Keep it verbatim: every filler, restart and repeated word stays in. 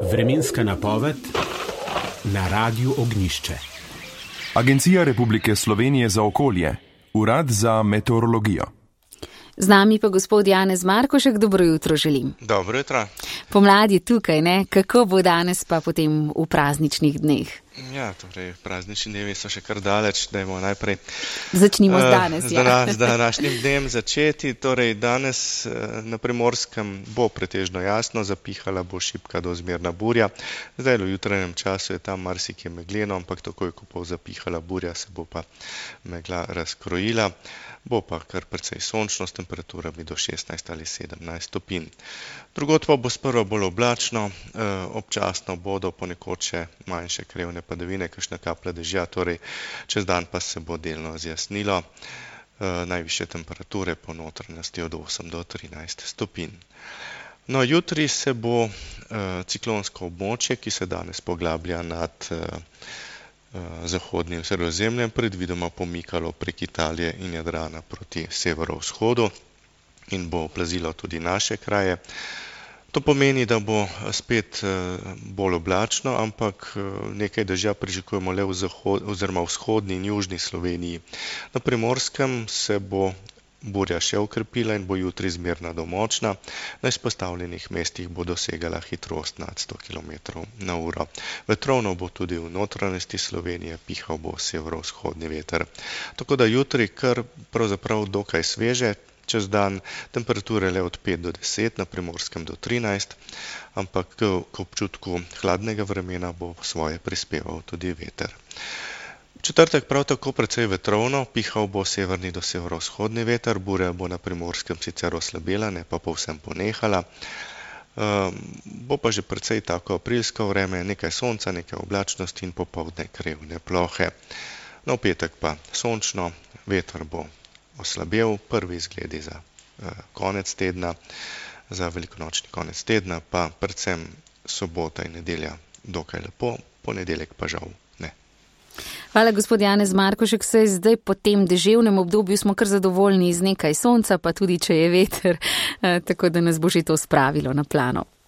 Vremenska napoved na Radiu Ognjišče. Agencija Republike Slovenije za okolje, Urad za meteorologijo. Z nami pa gospod Janez Markošek, dobro jutro želim. Dobro jutro. Pomlad je tukaj, ne? Kako bo danes pa potem v prazničnih dneh? Ja, torej, praznični dnevi so še kar daleč, dajmo najprej. Začnimo z danes, uh, ja. Z današnjim dnem začeti, torej danes na Primorskem bo pretežno jasno, zapihala bo šibka do zmerna burja. Zdaj v jutranjem času je tam marsikje megleno, ampak takoj, ko bo zapihala burja, se bo pa megla razkrojila. Bo pa kar precej sončno s temperaturami do šestnajst ali sedemnajst stopinj. Drugod pa bo sprva bolj oblačno, občasno bodo ponekod še manjše krevne padavine, kakšna kaplja dežja, torej čez dan pa se bo delno zjasnilo. Najvišje temperature po notranjosti od osem do trinajst stopinj. No, jutri se bo ciklonsko območje, ki se danes poglablja nad zahodnim Sredozemljem, predvidoma pomikalo prek Italije in Jadrana proti severovzhodu in bo oplazilo tudi naše kraje. To pomeni, da bo spet bolj oblačno, ampak nekaj dežja pričakujemo le v zahod, oziroma vzhodni in južni Sloveniji. Na Primorskem se bo burja še okrepila in bo jutri zmerna do močna. Na izpostavljenih mestih bo dosegala hitrost nad sto kilometrov na uro. Vetrovno bo tudi v notranjosti Slovenije, pihal bo severovzhodni veter. Tako da jutri kar pravzaprav dokaj sveže, čez dan temperature le od pet do deset, na Primorskem do trinajst, ampak k občutku hladnega vremena bo svoje prispeval tudi veter. Četrtek prav tako precej vetrovno, pihal bo severni do severovzhodni veter, burja bo na Primorskem sicer oslabela, ne pa povsem ponehala. Um, bo pa že precej tako aprilsko vreme, nekaj sonca, nekaj oblačnosti in popoldne krevne plohe. No, v petek pa sončno, veter bo oslabel, prvi izgledi za uh, konec tedna, za velikonočni konec tedna, pa predvsem sobota in nedelja dokaj lepo, ponedeljek pa žal. Hvala, gospod Janez Markošek. Saj zdaj po tem deževnem obdobju smo kar zadovoljni z nekaj sonca, pa tudi če je veter, tako da nas bo že to spravilo na plano.